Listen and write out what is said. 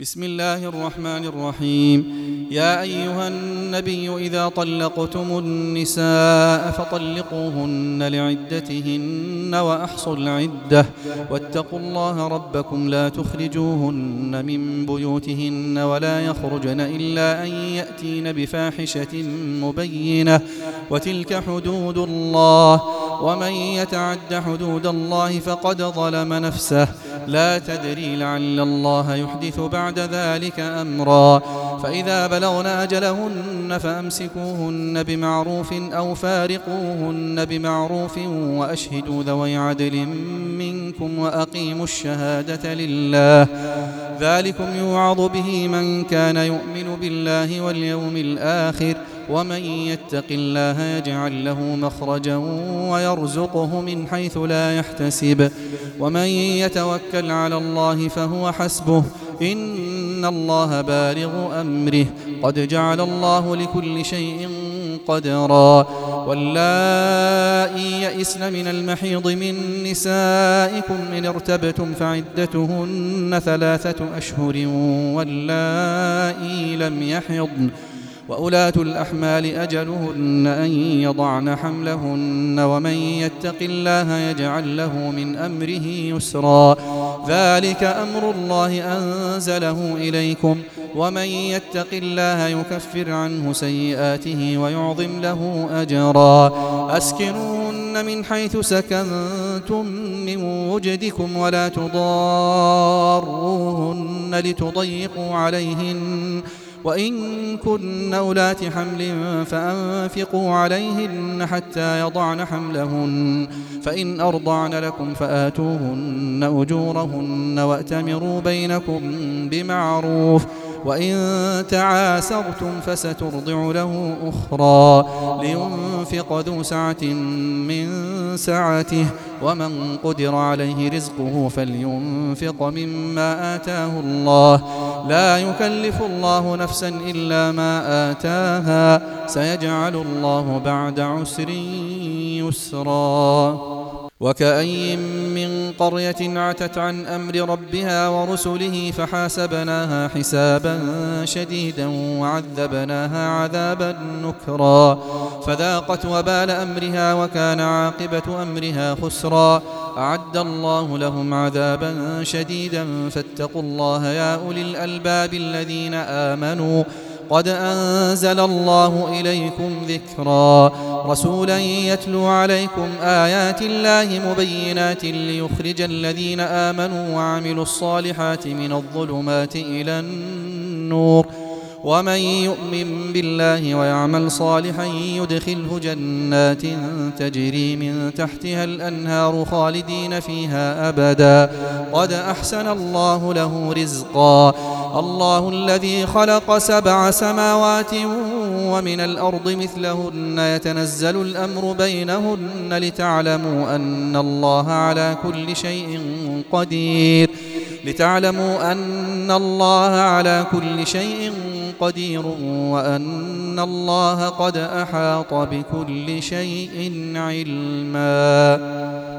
بسم الله الرحمن الرحيم. يا أيها النبي إذا طلقتم النساء فطلقوهن لعدتهن وأحصوا العدة واتقوا الله ربكم لا تخرجوهن من بيوتهن ولا يخرجن إلا أن يأتين بفاحشة مبينة وتلك حدود الله ومن يتعد حدود الله فقد ظلم نفسه لا تدري لعل الله يحدث بعد ذلك أمرا. فإذا بلغن أجلهن فأمسكوهن بمعروف أو فارقوهن بمعروف وأشهدوا ذوي عدل منكم وأقيموا الشهادة لله ذلكم يوعظ به من كان يؤمن بالله واليوم الآخر ومن يتق الله يجعل له مخرجا ويرزقه من حيث لا يحتسب ومن يتوكل على الله فهو حسبه إن الله بالغ أمره قد جعل الله لكل شيء قدرا. واللائي يئسن من المحيض من نسائكم إن ارتبتم فعدتهن 3 أشهر واللائي لم يحضن وأولاة الأحمال أجلهن أن يضعن حملهن ومن يتق الله يجعل له من أمره يسرا ذلك أمر الله أنزله إليكم ومن يتق الله يكفر عنه سيئاته ويعظم له أجرا. أسكنوهن من حيث سكنتم من وجدكم ولا تضاروهن لتضيقوا عليهن وإن كن أولات حمل فأنفقوا عليهن حتى يضعن حملهن فإن أرضعن لكم فآتوهن أجورهن وأتمروا بينكم بمعروف وإن تعاسرتم فسترضع له أخرى لينفق ذو سعة من سعته ومن قدر عليه رزقه فلينفق مما آتاه الله لا يكلف الله نفسا إلا ما آتاها سيجعل الله بعد عسر يسرا. وكأي من قرية عتت عن أمر ربها ورسله فحاسبناها حسابا شديدا وعذبناها عذابا نكرا فذاقت وبال أمرها وكان عاقبة أمرها خسرا. أعد الله لهم عذابا شديدا فاتقوا الله يا أولي الألباب الذين آمنوا قد أنزل الله إليكم ذكرا رسولا يتلو عليكم آيات الله مبينات ليخرج الذين آمنوا وعملوا الصالحات من الظلمات إلى النور ومن يؤمن بالله ويعمل صالحا يدخله جنات تجري من تحتها الأنهار خالدين فيها أبدا قد أحسن الله له رزقا. الله الذي خلق 7 سماوات ومن الأرض مثلهن يتنزل الأمر بينهن لتعلموا أن الله على كل شيء قدير وأن الله قد أحاط بكل شيء علما.